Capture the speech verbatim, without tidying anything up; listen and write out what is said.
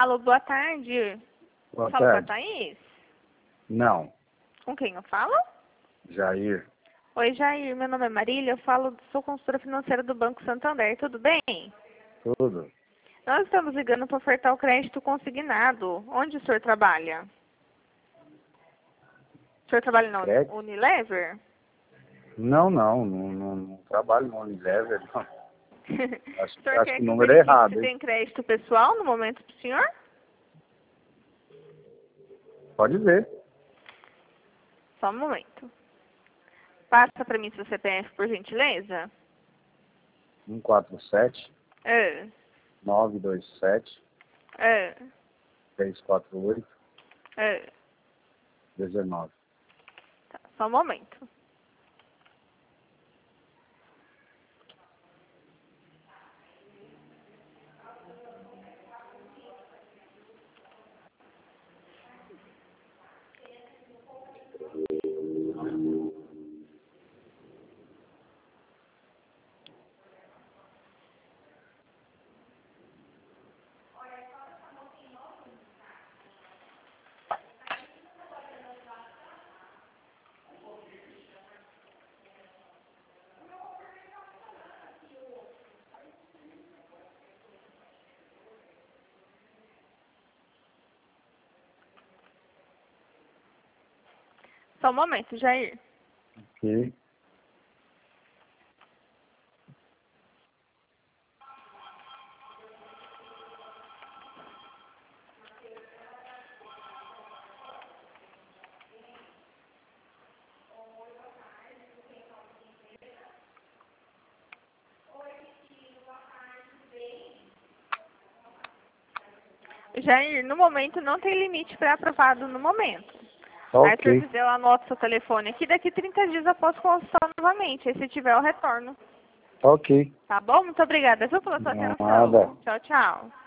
Alô, boa tarde. Boa Falo com a tarde. Thaís? Não, Com quem eu falo? Jair. Oi, Jair. Meu nome é Marília. Eu falo, sou consultora financeira do Banco Santander. Tudo bem? Tudo. Nós estamos ligando para ofertar o crédito consignado. Onde o senhor trabalha? O senhor trabalha na Uni- Crédito? Unilever? Não, não, não, não, não trabalho no Unilever, não. Acho, O senhor acho quer que o que eu número é verifique errado, se hein? tem crédito pessoal no momento para o senhor? Pode ver. Só um momento. Passa para mim seu C P F, por gentileza. um quatro sete, É, nove dois sete, é, três quatro oito, é. um nove. Tá, só um momento. Só um momento, Jair. Ok. Jair, no momento não tem limite para aprovado no momento. Aí se eu Ok. quiser, eu anoto seu telefone aqui, daqui trinta dias eu posso consultar novamente. Aí se tiver, eu retorno. Ok. Tá bom? Muito obrigada, viu, pela sua atenção. Nada. Tchau, tchau.